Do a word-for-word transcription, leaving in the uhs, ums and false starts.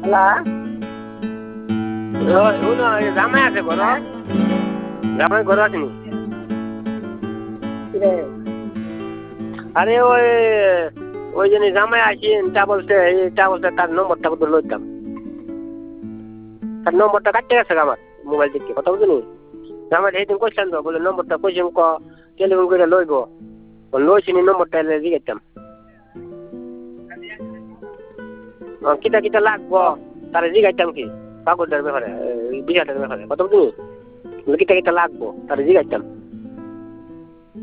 জামাই আছে ঘর জামাই ঘর আসেনি আরে ওই ওই জন্য জামাই আসি তা বলছে তা বলছে তার নম্বরটা কত লইতাম তার নম্বরটা কাটতে গেছে আমার মোবাইল থেকে কথা বুঝলি জামাই সেইদিন কইছিলাম তো বলে নম্বরটা কইছিলাম ক টেলিফোন করে লইব লইছিনি নম্বরটা জিগাইতাম কিতা কিতা লাগবো তারা জিগাইতাম কি কাগজটার ব্যাপারে বিষয়টার ব্যাপারে কথা বুঝলি কিতা কিতা লাগবো তারা জিগাইতাম